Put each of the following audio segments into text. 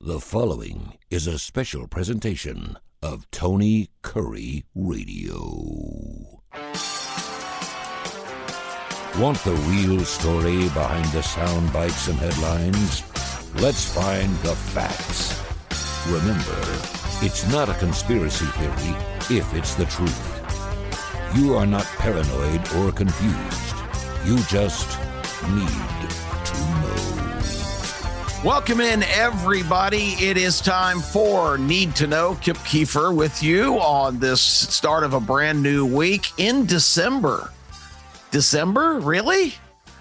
The following is a special presentation of Tony Curry Radio. Want the real story behind the sound bites and headlines? Let's find the facts. Remember, it's not a conspiracy theory if it's the truth. You are not paranoid or confused. You just need to know. Welcome in, everybody. It is time for Need to Know. Kip Keefer with you on this start of a brand new week in December. December? Really?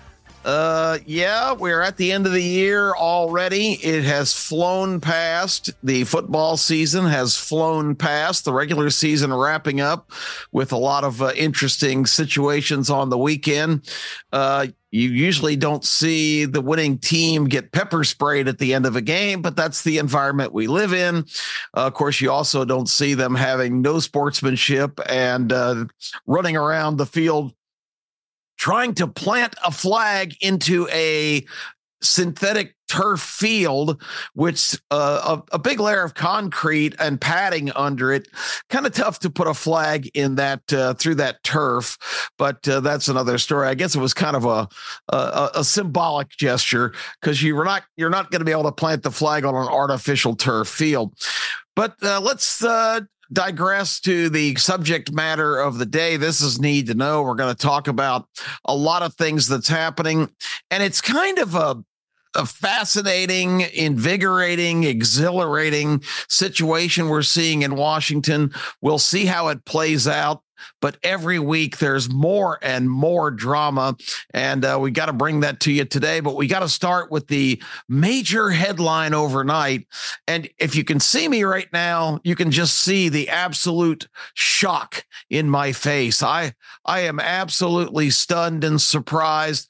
Yeah, we're at the end of the year already. It has flown past. The football season has flown past. The regular season wrapping up with a lot of interesting situations on the weekend. You usually don't see the winning team get pepper sprayed at the end of a game, but that's the environment we live in. Of course, you also don't see them having no sportsmanship and running around the field trying to plant a flag into a synthetic turf field, which a big layer of concrete and padding under it. Kind of tough to put a flag in that through that turf, but that's another story. I guess it was kind of a symbolic gesture because you're not going to be able to plant the flag on an artificial turf field. But let's digress to the subject matter of the day. This is Need to Know. We're going to talk about a lot of things that's happening, and it's kind of a fascinating, invigorating, exhilarating situation we're seeing in Washington. We'll see how it plays out. But every week there's more and more drama, and we got to bring that to you today. But we got to start with the major headline overnight. And if you can see me right now, you can just see the absolute shock in my face. I am absolutely stunned and surprised.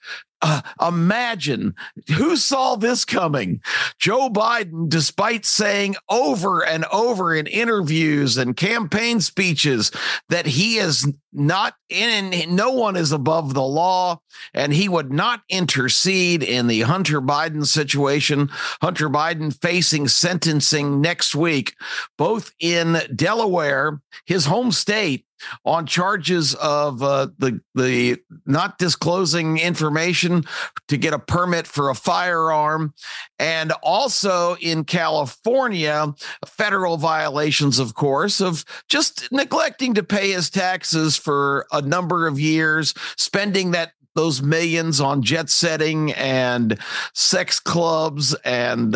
Imagine who saw this coming. Joe Biden, despite saying over and over in interviews and campaign speeches that he is not in, no one is above the law, and he would not intercede in the Hunter Biden situation. Hunter Biden facing sentencing next week, both in Delaware, his home state, on charges of the not disclosing information to get a permit for a firearm, and also in California, federal violations, of course, of just neglecting to pay his taxes for a number of years, spending those millions on jet setting and sex clubs and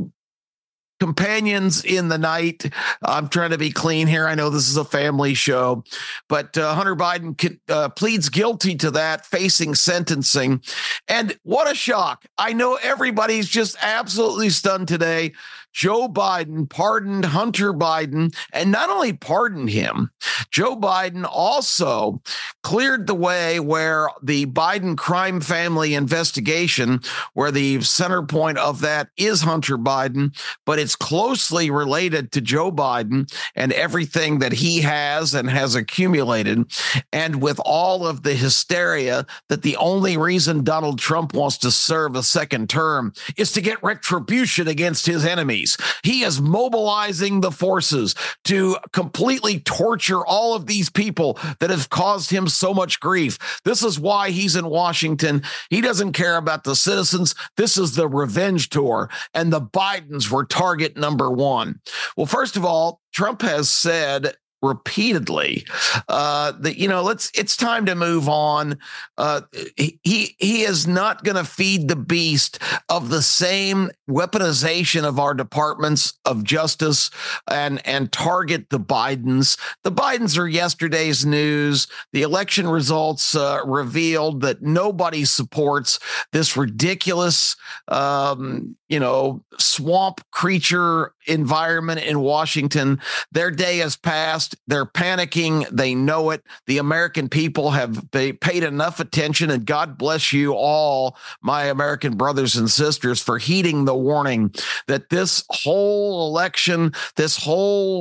companions in the night. I'm trying to be clean here. I know this is a family show, but Hunter Biden pleads guilty to that, facing sentencing. And what a shock. I know everybody's just absolutely stunned today. Joe Biden pardoned Hunter Biden, and not only pardoned him, Joe Biden also cleared the way where the Biden crime family investigation, where the center point of that is Hunter Biden, but it's closely related to Joe Biden and everything that he has and has accumulated. And with all of the hysteria that the only reason Donald Trump wants to serve a second term is to get retribution against his enemies. He is mobilizing the forces to completely torture all of these people that have caused him so much grief. This is why he's in Washington. He doesn't care about the citizens. This is the revenge tour, and the Bidens were target number one. Well, first of all, Trump has said repeatedly that it's time to move on. He is not going to feed the beast of the same weaponization of our departments of justice and target the Bidens. The Bidens are yesterday's news. The election results revealed that nobody supports this ridiculous swamp creature environment in Washington. Their day has passed. They're panicking. They know it. The American people have paid enough attention, and God bless you all, my American brothers and sisters, for heeding the warning that this whole election, this whole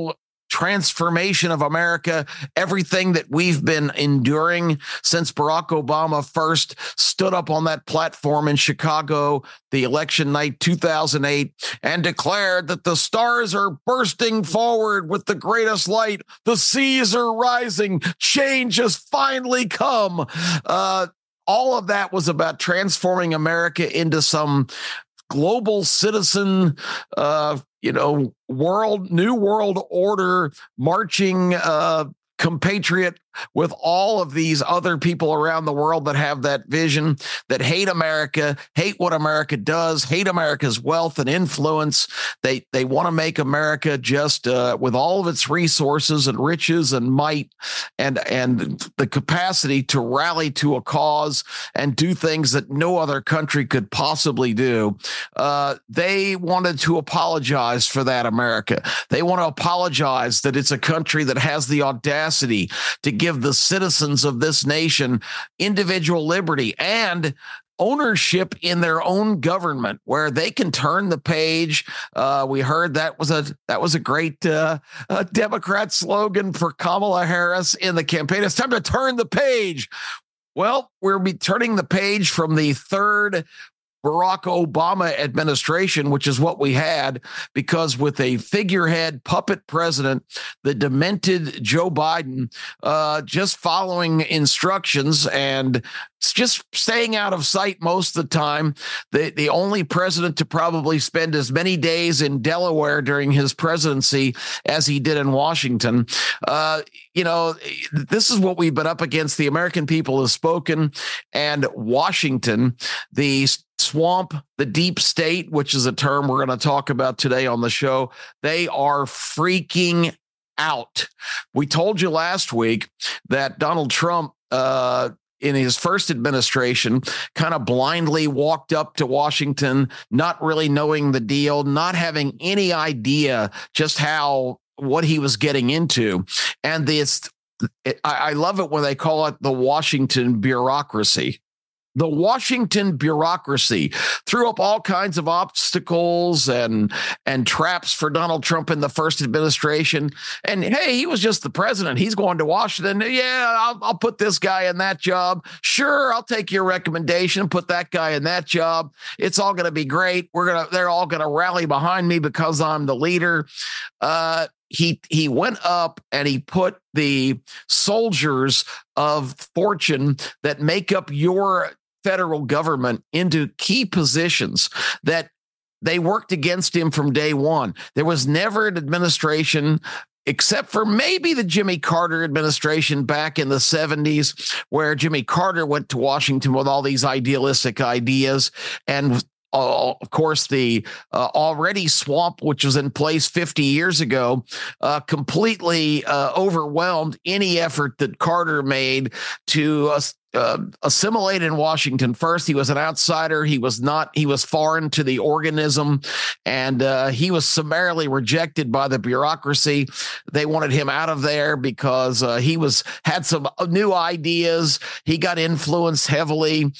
transformation of America, everything that we've been enduring since Barack Obama first stood up on that platform in Chicago, the election night 2008, and declared that the stars are bursting forward with the greatest light. The seas are rising. Change has finally come. All of that was about transforming America into some global citizen, new world order, marching compatriot with all of these other people around the world that have that vision, that hate America, hate what America does, hate America's wealth and influence. They want to make America just with all of its resources and riches and might and the capacity to rally to a cause and do things that no other country could possibly do. They wanted to apologize for that, America. They want to apologize that it's a country that has the audacity to give the citizens of this nation individual liberty and ownership in their own government, where they can turn the page. We heard that was a great Democrat slogan for Kamala Harris in the campaign. It's time to turn the page. Well, we'll be turning the page from the third Barack Obama administration, which is what we had, because with a figurehead puppet president, the demented Joe Biden, just following instructions and just staying out of sight most of the time, the only president to probably spend as many days in Delaware during his presidency as he did in Washington. This is what we've been up against. The American people have spoken, and Washington, the swamp, the deep state, which is a term we're going to talk about today on the show, they are freaking out. We told you last week that Donald Trump, in his first administration, kind of blindly walked up to Washington, not really knowing the deal, not having any idea just what he was getting into. And I love it when they call it the Washington bureaucracy. The Washington bureaucracy threw up all kinds of obstacles and traps for Donald Trump in the first administration. And hey, he was just the president. He's going to Washington. Yeah, I'll put this guy in that job. Sure, I'll take your recommendation, put that guy in that job. It's all going to be great. They're all going to rally behind me because I'm the leader. He went up and he put the soldiers of fortune that make up your federal government into key positions that they worked against him from day one. There was never an administration, except for maybe the Jimmy Carter administration back in the 70s, where Jimmy Carter went to Washington with all these idealistic ideas. And of course, the already swamp, which was in place 50 years ago, completely overwhelmed any effort that Carter made to assimilate in Washington. First, he was an outsider. He was foreign to the organism, and he was summarily rejected by the bureaucracy. They wanted him out of there because he had some new ideas. He got influenced heavily,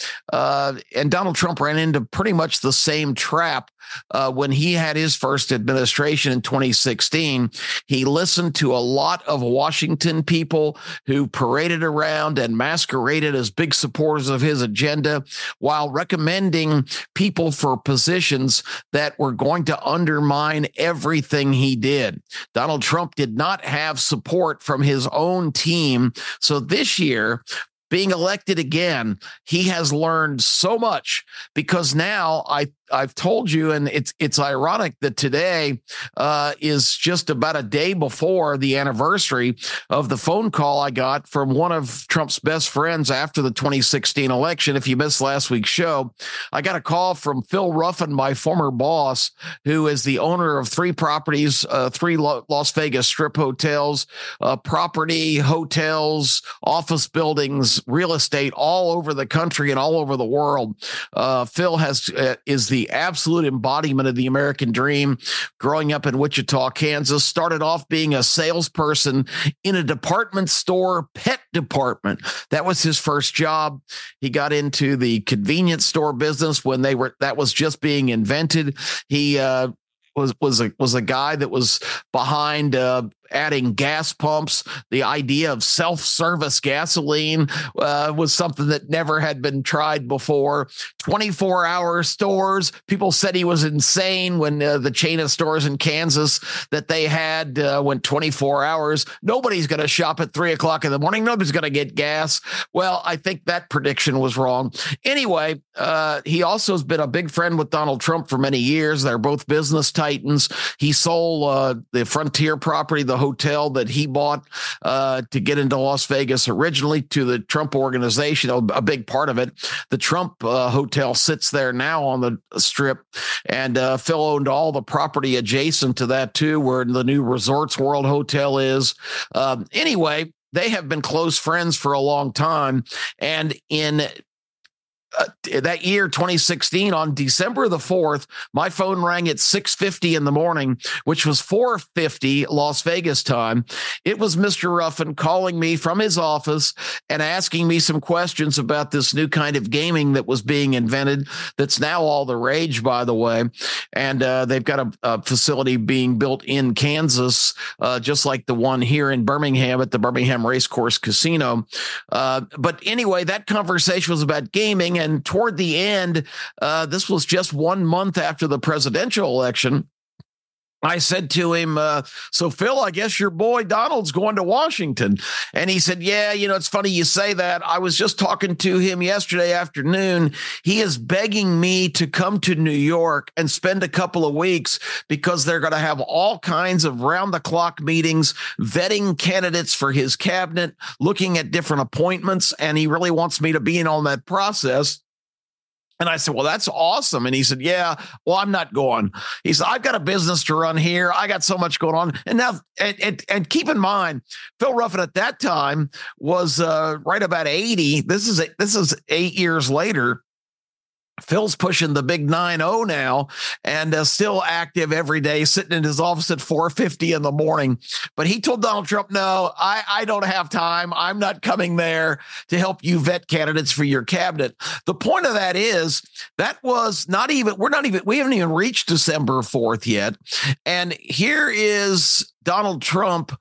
and Donald Trump ran into pretty much the same trap when he had his first administration in 2016. He listened to a lot of Washington people who paraded around and masqueraded as big supporters of his agenda while recommending people for positions that were going to undermine everything he did. Donald Trump did not have support from his own team. So this year, being elected again, he has learned so much, because now I've told you, and it's ironic that today is just about a day before the anniversary of the phone call I got from one of Trump's best friends after the 2016 election. If you missed last week's show, I got a call from Phil Ruffin, my former boss, who is the owner of three properties, three Las Vegas strip hotels, property, hotels, office buildings, real estate all over the country and all over the world. Phil is the absolute embodiment of the American dream. Growing up in Wichita, Kansas, started off being a salesperson in a department store pet department. That was his first job. He got into the convenience store business when that was just being invented. He was a guy that was behind adding gas pumps. The idea of self-service gasoline was something that never had been tried before. 24-hour stores. People said he was insane when the chain of stores in Kansas that they had went 24 hours. Nobody's going to shop at 3 o'clock in the morning. Nobody's going to get gas. Well, I think that prediction was wrong. Anyway, he also has been a big friend with Donald Trump for many years. They're both business titans. He sold the Frontier property, the hotel that he bought to get into Las Vegas originally, to the Trump organization, a big part of it. The Trump hotel sits there now on the Strip, and Phil owned all the property adjacent to that too, where the new Resorts World Hotel is. Anyway, they have been close friends for a long time, and in that year, 2016, on December the 4th, my phone rang at 6:50 in the morning, which was 4:50 Las Vegas time. It was Mr. Ruffin calling me from his office and asking me some questions about this new kind of gaming that was being invented. That's now all the rage, by the way. And they've got a facility being built in Kansas, just like the one here in Birmingham at the Birmingham Racecourse Casino. But anyway, that conversation was about gaming. And toward the end, this was just 1 month after the presidential election, I said to him, so Phil, I guess your boy Donald's going to Washington. And he said, yeah, it's funny you say that. I was just talking to him yesterday afternoon. He is begging me to come to New York and spend a couple of weeks because they're going to have all kinds of round-the-clock meetings, vetting candidates for his cabinet, looking at different appointments, and he really wants me to be in on that process. And I said, well, that's awesome. And he said, yeah, well, I'm not going. He said, I've got a business to run here. I got so much going on. And now, and keep in mind, Phil Ruffin at that time was right about 80. This is 8 years later. Phil's pushing the big 9-0 now and still active every day, sitting in his office at 4:50 in the morning. But he told Donald Trump, no, I don't have time. I'm not coming there to help you vet candidates for your cabinet. The point of that is that was we haven't even reached December 4th yet. And here is Donald Trump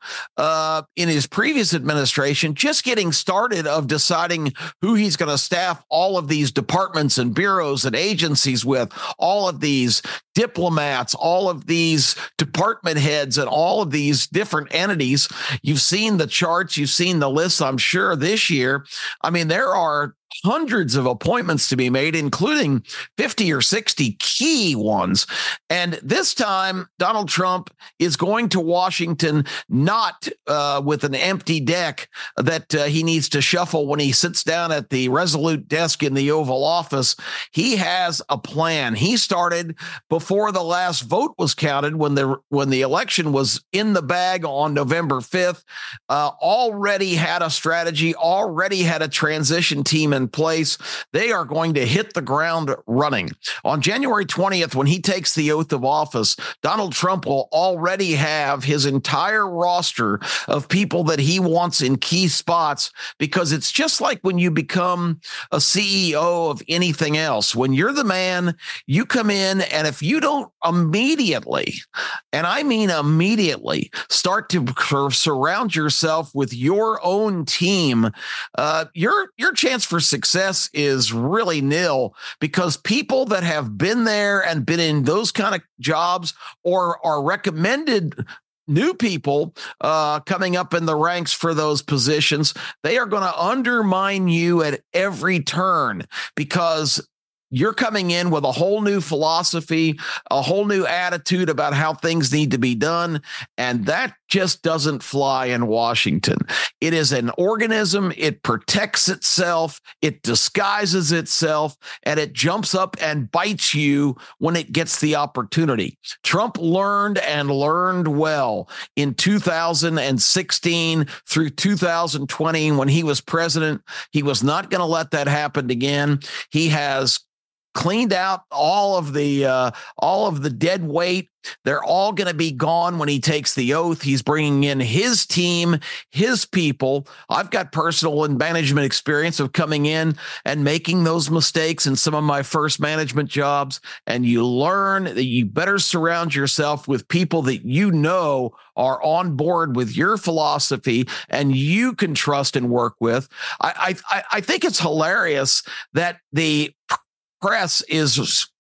in his previous administration just getting started of deciding who he's going to staff all of these departments and bureaus and agencies with, all of these diplomats, all of these department heads, and all of these different entities. You've seen the charts, you've seen the lists, I'm sure, this year. I mean, there are hundreds of appointments to be made, including 50 or 60 key ones. And this time, Donald Trump is going to Washington, not with an empty deck that he needs to shuffle when he sits down at the Resolute desk in the Oval Office. He has a plan. He started before the last vote was counted, when the election was in the bag on November 5th, already had a strategy, already had a transition team in place. They are going to hit the ground running. On January 20th, when he takes the oath of office, Donald Trump will already have his entire roster of people that he wants in key spots, because it's just like when you become a CEO of anything else. When you're the man, you come in, and if you don't immediately, and I mean immediately, start to surround yourself with your own team, your chance for success is really nil, because people that have been there and been in those kind of jobs or are recommended new people coming up in the ranks for those positions, they are going to undermine you at every turn, because you're coming in with a whole new philosophy, a whole new attitude about how things need to be done. And that just doesn't fly in Washington. It is an organism. It protects itself. It disguises itself, and it jumps up and bites you when it gets the opportunity. Trump learned, and learned well, in 2016 through 2020 when he was president. He was not going to let that happen again. He has cleaned out all of the dead weight. They're all going to be gone when he takes the oath. He's bringing in his team, his people. I've got personal and management experience of coming in and making those mistakes in some of my first management jobs. And you learn that you better surround yourself with people that you know are on board with your philosophy and you can trust and work with. I think it's hilarious that the press is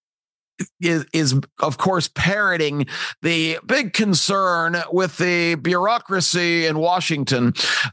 of course parroting the big concern with the bureaucracy in Washington,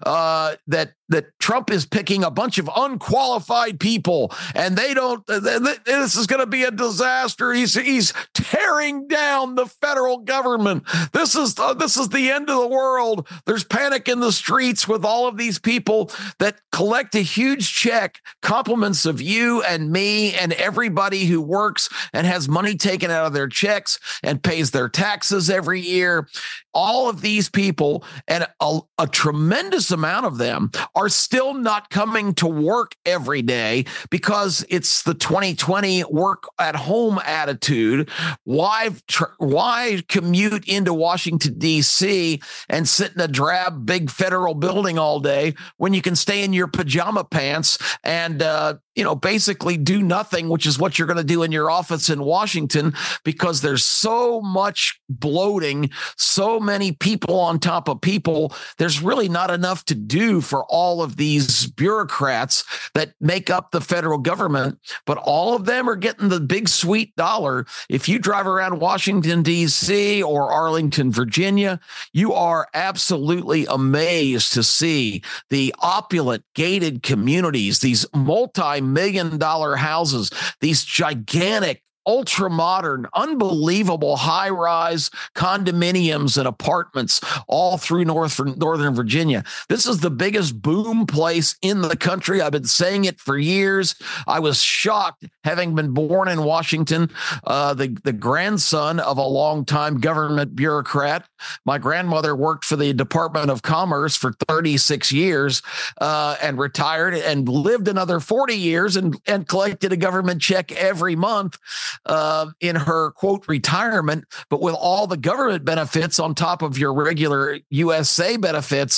that Trump is picking a bunch of unqualified people and they don't, this is going to be a disaster. He's tearing down the federal government. This is the end of the world. There's panic in the streets with all of these people that collect a huge check, compliments of you and me and everybody who works and has money taken out of their checks and pays their taxes every year. All of these people, and a tremendous amount of them, are still not coming to work every day because it's the 2020 work at home attitude. Why commute into Washington, D.C. and sit in a drab big federal building all day when you can stay in your pajama pants and basically do nothing, which is what you're going to do in your office in Washington, because there's so much bloating, so many people on top of people. There's really not enough to do for all of these bureaucrats that make up the federal government, but all of them are getting the big sweet dollar. If you drive around Washington, D.C. or Arlington, Virginia, you are absolutely amazed to see the opulent gated communities, these multi-million-dollar houses, these gigantic, ultra-modern, unbelievable high-rise condominiums and apartments all through Northern Virginia. This is the biggest boom place in the country. I've been saying it for years. I was shocked, having been born in Washington, the grandson of a longtime government bureaucrat. My grandmother worked for the Department of Commerce for 36 years and retired and lived another 40 years and collected a government check every month in her, quote, retirement, but with all the government benefits on top of your regular USA benefits,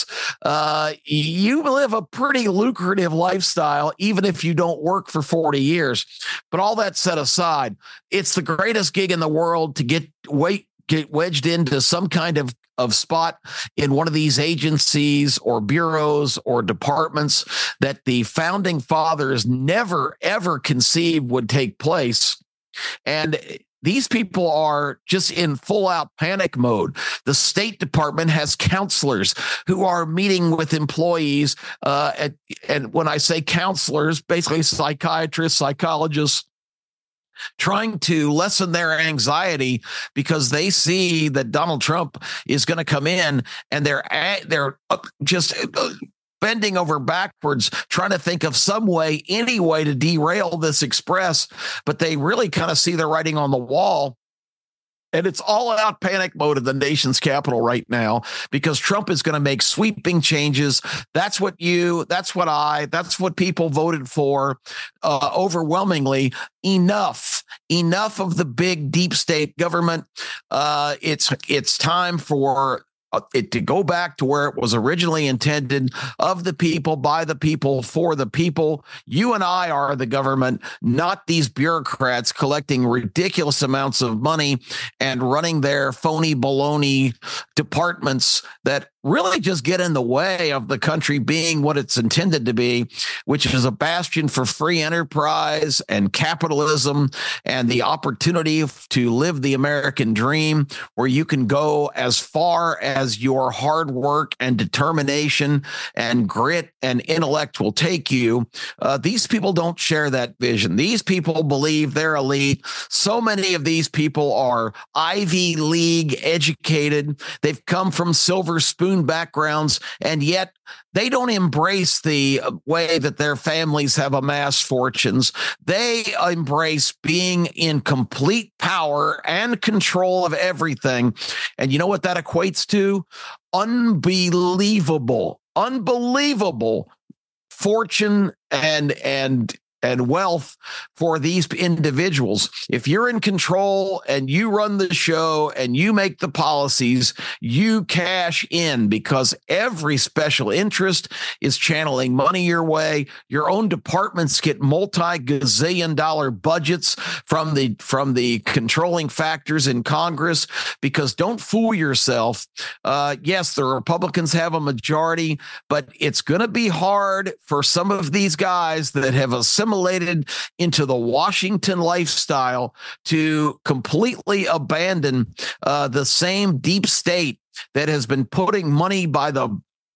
you live a pretty lucrative lifestyle, even if you don't work for 40 years. But all that set aside, it's the greatest gig in the world to get wedged into some kind of spot in one of these agencies or bureaus or departments that the founding fathers never, ever conceived would take place. And these people are just in full out panic mode. The State Department has counselors who are meeting with employees. And when I say counselors, basically psychiatrists, psychologists, trying to lessen their anxiety because they see that Donald Trump is going to come in and they're just bending over backwards, trying to think of any way to derail this express, but they really kind of see the writing on the wall. And it's all out panic mode in the nation's capital right now because Trump is going to make sweeping changes. That's what people voted for overwhelmingly. Enough of the big deep state government. It's time for it to go back to where it was originally intended, of the people, by the people, for the people. You and I are the government, not these bureaucrats collecting ridiculous amounts of money and running their phony baloney departments that really just get in the way of the country being what it's intended to be, which is a bastion for free enterprise and capitalism and the opportunity to live the American dream, where you can go as far as your hard work and determination and grit and intellect will take you. These people don't share that vision. These people believe they're elite. So many of these people are Ivy League educated. They've come from silver spoon backgrounds, and yet they don't embrace the way that their families have amassed fortunes. They embrace being in complete power and control of everything. And you know what that equates to? Unbelievable fortune and and wealth for these individuals. If you're in control and you run the show and you make the policies, you cash in because every special interest is channeling money your way. Your own departments get multi-gazillion dollar budgets from the controlling factors in Congress, because don't fool yourself. Yes, the Republicans have a majority, but it's going to be hard for some of these guys that have assimilated into the Washington lifestyle to completely abandon the same deep state that has been putting money by the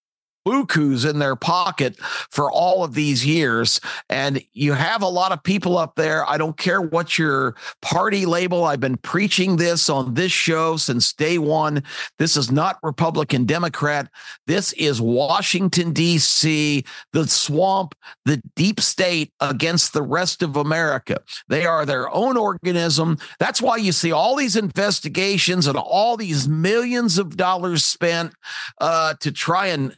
bukus in their pocket for all of these years. And you have a lot of people up there. I don't care what your party label. I've been preaching this on this show since day one. This is not Republican, Democrat. This is Washington, D.C., the swamp, the deep state against the rest of America. They are their own organism. That's why you see all these investigations and all these millions of dollars spent to try and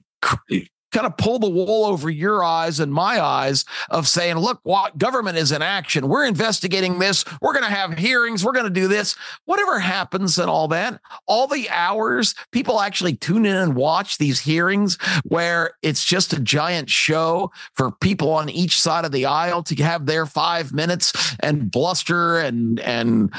kind of pull the wool over your eyes and my eyes of saying, look, what government is in action. We're investigating this. We're going to have hearings. We're going to do this. Whatever happens and all that, all the hours people actually tune in and watch these hearings where it's just a giant show for people on each side of the aisle to have their 5 minutes and bluster and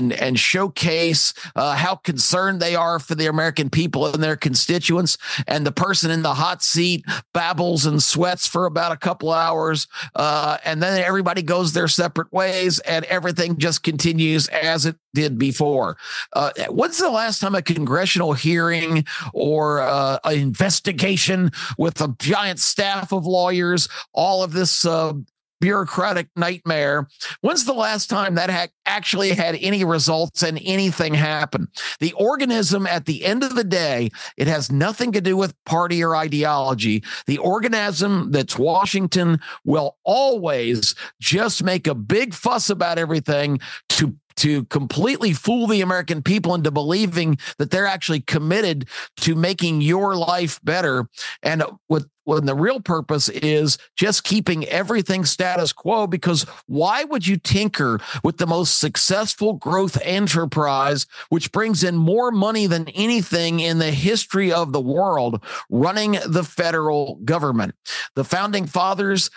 showcase how concerned they are for the American people and their constituents. And the person in the hot seat babbles and sweats for about a couple of hours, and then everybody goes their separate ways, and everything just continues as it did before. When's the last time a congressional hearing or an investigation with a giant staff of lawyers, all of this bureaucratic nightmare, when's the last time that actually had any results and anything happen? The organism, at the end of the day, it has nothing to do with party or ideology. The organism that's Washington will always just make a big fuss about everything to completely fool the American people into believing that they're actually committed to making your life better. And when the real purpose is just keeping everything status quo, because why would you tinker with the most successful growth enterprise, which brings in more money than anything in the history of the world, running the federal government? The founding fathers,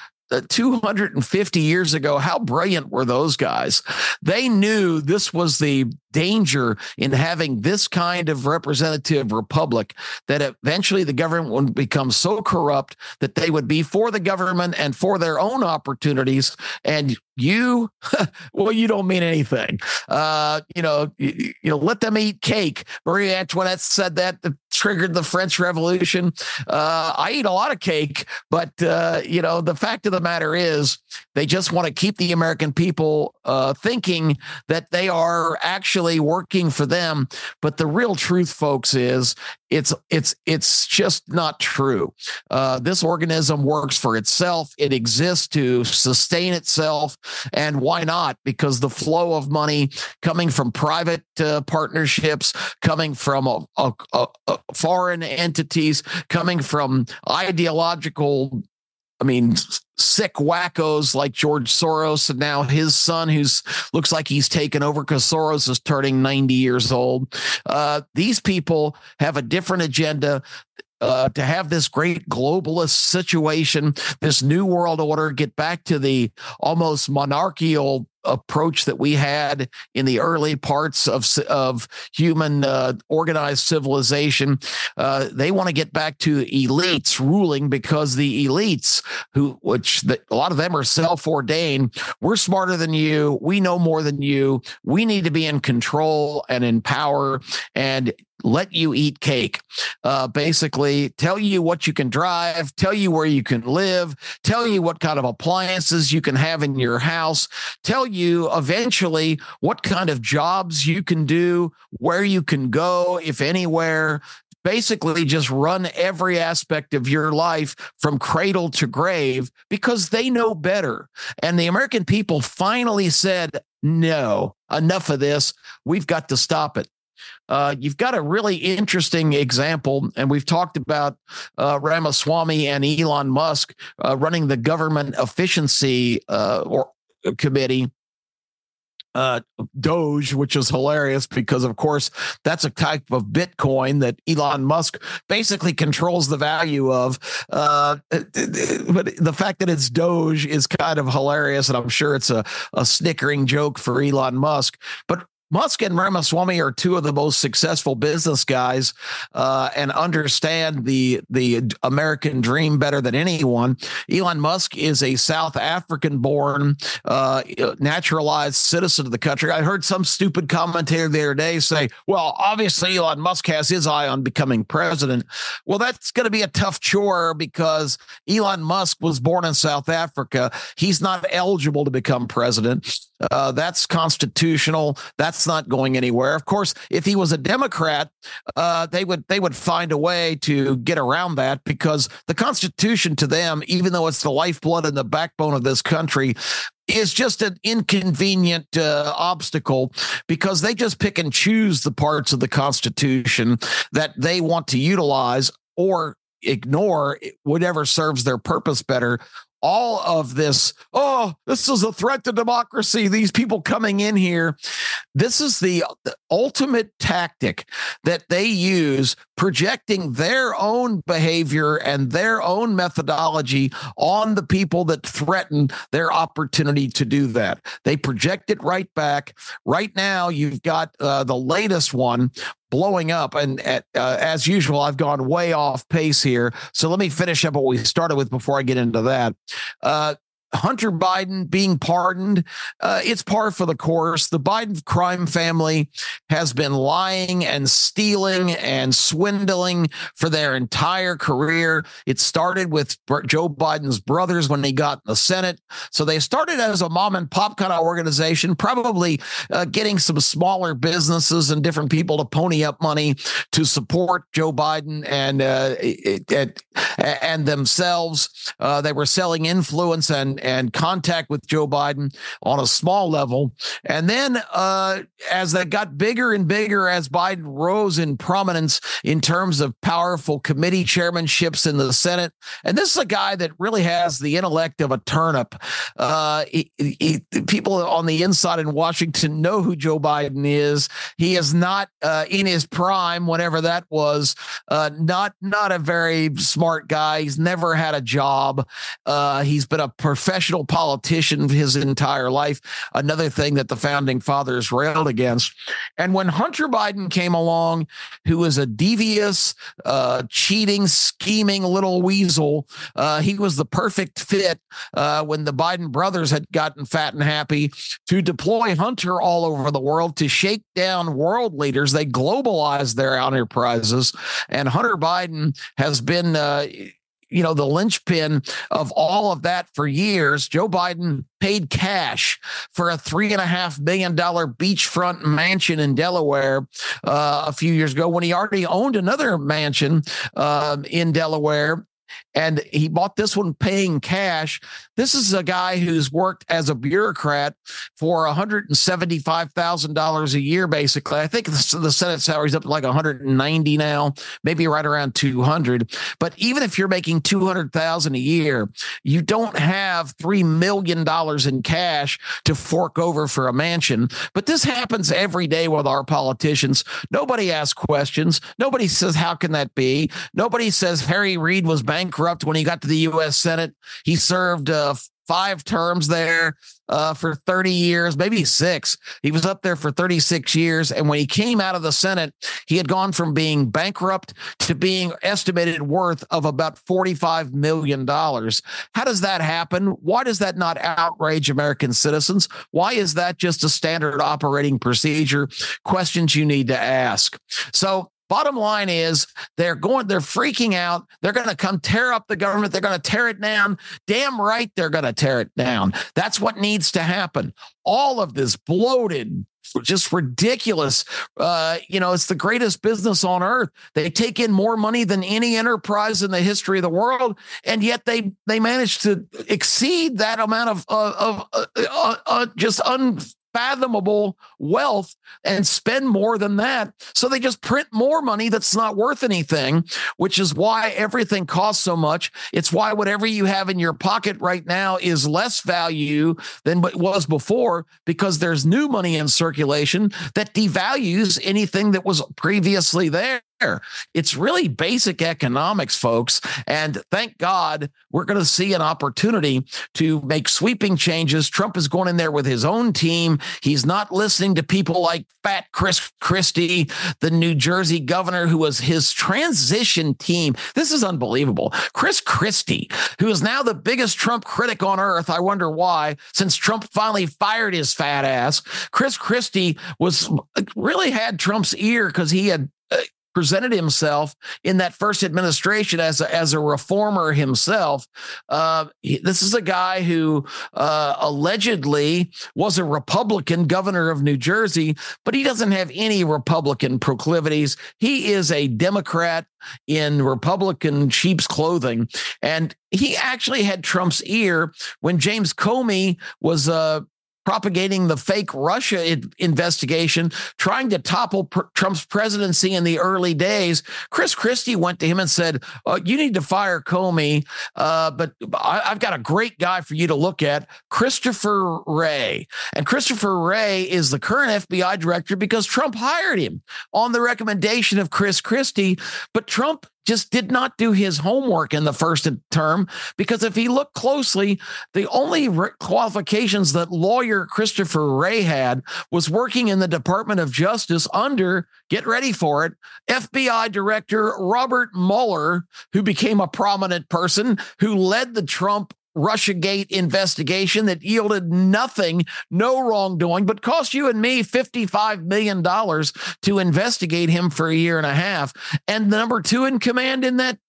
250 years ago, how brilliant were those guys? They knew this was the danger in having this kind of representative republic, that eventually the government would become so corrupt that they would be for the government and for their own opportunities. And you, well, you don't mean anything. Let them eat cake. Marie Antoinette said that triggered the French Revolution. I eat a lot of cake, but the fact of the matter is they just want to keep the American people thinking that they are actually working for them. But the real truth, folks, is it's just not true. This organism works for itself. It exists to sustain itself. And why not? Because the flow of money coming from private partnerships, coming from foreign entities, coming from ideological, sick wackos like George Soros, and now his son, who's looks like he's taken over because Soros is turning 90 years old. These people have a different agenda. To have this great globalist situation, this new world order, get back to the almost monarchical approach that we had in the early parts of human organized civilization. They want to get back to elites ruling, because the elites, a lot of them are self-ordained. We're smarter than you. We know more than you. We need to be in control and in power and let you eat cake. Basically, tell you what you can drive, tell you where you can live, tell you what kind of appliances you can have in your house, tell you eventually what kind of jobs you can do, where you can go, if anywhere. Basically just run every aspect of your life from cradle to grave, because they know better. And the American people finally said, no, enough of this. We've got to stop it. you've got a really interesting example, and we've talked about Ramaswamy and Elon Musk running the government efficiency or committee, Doge, which is hilarious because, of course, that's a type of Bitcoin that Elon Musk basically controls the value of. But the fact that it's Doge is kind of hilarious, and I'm sure it's a snickering joke for Elon Musk. But Musk and Ramaswamy are two of the most successful business guys and understand the American dream better than anyone. Elon Musk is a South African-born, naturalized citizen of the country. I heard some stupid commentator the other day say, well, obviously Elon Musk has his eye on becoming president. Well, that's going to be a tough chore because Elon Musk was born in South Africa. He's not eligible to become president. That's constitutional. That's not going anywhere. Of course, if he was a Democrat, they would find a way to get around that, because the Constitution to them, even though it's the lifeblood and the backbone of this country, is just an inconvenient obstacle, because they just pick and choose the parts of the Constitution that they want to utilize or ignore, whatever serves their purpose better. All of this, this is a threat to democracy, these people coming in here. This is the ultimate tactic that they use, projecting their own behavior and their own methodology on the people that threaten their opportunity to do that. They project it right back. Right now, you've got the latest one blowing up. And as usual, I've gone way off pace here. So let me finish up what we started with before I get into that. Hunter Biden being pardoned, it's par for the course. The Biden crime family has been lying and stealing and swindling for their entire career. It started with Joe Biden's brothers when he got in the Senate. So they started as a mom and pop kind of organization, probably getting some smaller businesses and different people to pony up money to support Joe Biden and themselves. They were selling influence and contact with Joe Biden on a small level. And then as they got bigger and bigger, as Biden rose in prominence in terms of powerful committee chairmanships in the Senate, and this is a guy that really has the intellect of a turnip. People on the inside in Washington know who Joe Biden is. He is not in his prime, whenever that was, not a very smart guy. He's never had a job. He's been a professional politician his entire life. Another thing that the founding fathers railed against. And when Hunter Biden came along, who was a devious, cheating, scheming little weasel, he was the perfect fit when the Biden brothers had gotten fat and happy to deploy Hunter all over the world to shake down world leaders. They globalized their enterprises, and Hunter Biden has been the linchpin of all of that for years. Joe Biden paid cash for a $3.5 million beachfront mansion in Delaware a few years ago, when he already owned another mansion in Delaware. And he bought this one paying cash. This is a guy who's worked as a bureaucrat for $175,000 a year, basically. I think the Senate salary is up to like 190 now, maybe right around 200. But even if you're making $200,000 a year, you don't have $3 million in cash to fork over for a mansion. But this happens every day with our politicians. Nobody asks questions. Nobody says, how can that be? Nobody says Harry Reid was bankrupt when he got to the U.S. Senate. He served 5 terms there for 30 years, maybe 6. He was up there for 36 years. And when he came out of the Senate, he had gone from being bankrupt to being estimated worth of about $45 million. How does that happen? Why does that not outrage American citizens? Why is that just a standard operating procedure? Questions you need to ask. So bottom line is they're freaking out. They're going to come tear up the government. They're going to tear it down. Damn right they're going to tear it down. That's what needs to happen. All of this bloated, just ridiculous. It's the greatest business on earth. They take in more money than any enterprise in the history of the world, and yet they manage to exceed that amount of just unfathomable wealth and spend more than that. So they just print more money that's not worth anything, which is why everything costs so much. It's why whatever you have in your pocket right now is less value than what it was before, because there's new money in circulation that devalues anything that was previously there. It's really basic economics, folks. And thank God we're going to see an opportunity to make sweeping changes. Trump is going in there with his own team. He's not listening to people like Fat Chris Christie, the New Jersey governor, who was his transition team. This is unbelievable. Chris Christie, who is now the biggest Trump critic on earth. I wonder why, since Trump finally fired his fat ass. Chris Christie really had Trump's ear because he had presented himself in that first administration as a reformer himself. This is a guy who allegedly was a Republican governor of New Jersey, but he doesn't have any Republican proclivities. He is a Democrat in Republican sheep's clothing. And he actually had Trump's ear when James Comey was propagating the fake Russia investigation, trying to topple Trump's presidency in the early days. Chris Christie went to him and said, you need to fire Comey, but I've got a great guy for you to look at, Christopher Wray. And Christopher Wray is the current FBI director because Trump hired him on the recommendation of Chris Christie, but Trump just did not do his homework in the first term, because if he looked closely, the only qualifications that lawyer Christopher Wray had was working in the Department of Justice under, get ready for it, FBI Director Robert Mueller, who became a prominent person who led the Trump Russiagate investigation that yielded nothing, no wrongdoing, but cost you and me $55 million to investigate him for a year and a half. And number two in command in that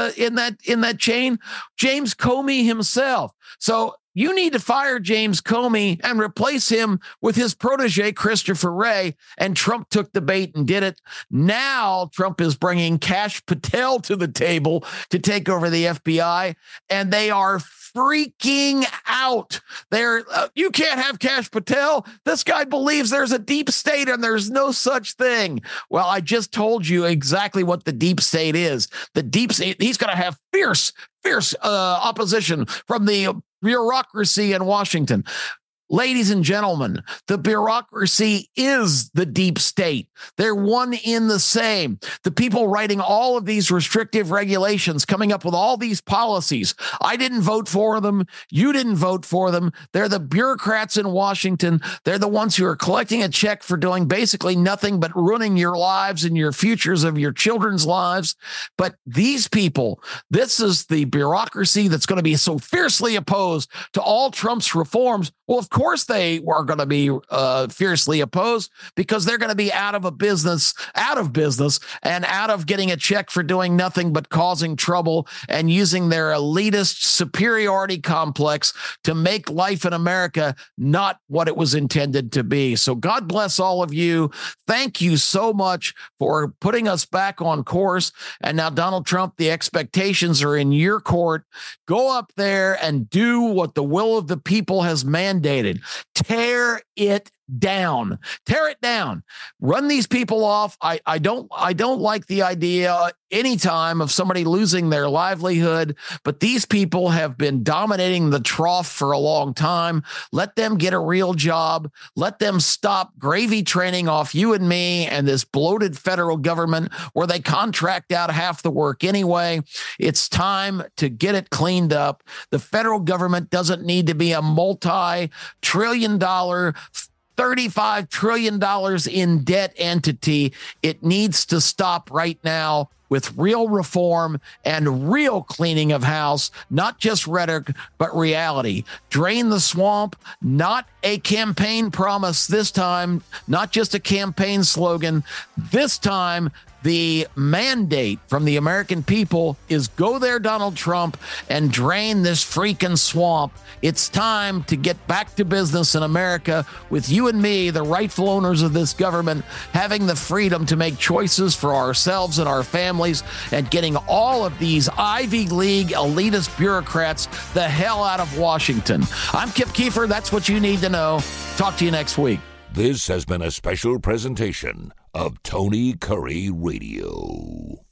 chain, James Comey himself. So you need to fire James Comey and replace him with his protege, Christopher Wray. And Trump took the bait and did it. Now Trump is bringing Kash Patel to the table to take over the FBI, and they are freaking out. You can't have Kash Patel. This guy believes there's a deep state and there's no such thing. Well, I just told you exactly what the deep state is. The deep state, he's going to have fierce opposition from the bureaucracy in Washington. Ladies and gentlemen, the bureaucracy is the deep state. They're one in the same. The people writing all of these restrictive regulations, coming up with all these policies. I didn't vote for them. You didn't vote for them. They're the bureaucrats in Washington. They're the ones who are collecting a check for doing basically nothing but ruining your lives and your futures of your children's lives. But these people, this is the bureaucracy that's going to be so fiercely opposed to all Trump's reforms. Well, of course they are going to be fiercely opposed, because they're going to be out of business, and out of getting a check for doing nothing but causing trouble and using their elitist superiority complex to make life in America not what it was intended to be. So God bless all of you. Thank you so much for putting us back on course. And now, Donald Trump, the expectations are in your court. Go up there and do what the will of the people has mandated. Tear it down. Tear it down. Run these people off. I don't like the idea anytime of somebody losing their livelihood, but these people have been dominating the trough for a long time. Let them get a real job. Let them stop gravy training off you and me and this bloated federal government where they contract out half the work anyway. It's time to get it cleaned up. The federal government doesn't need to be a multi-trillion-dollar, $35 trillion in debt entity. It needs to stop right now with real reform and real cleaning of house, not just rhetoric, but reality. Drain the swamp, not a campaign promise this time, not just a campaign slogan. This time, the mandate from the American people is go there, Donald Trump, and drain this freaking swamp. It's time to get back to business in America with you and me, the rightful owners of this government, having the freedom to make choices for ourselves and our families families and getting all of these Ivy League elitist bureaucrats the hell out of Washington. I'm Kip Keefer. That's what you need to know. Talk to you next week. This has been a special presentation of Tony Curry Radio.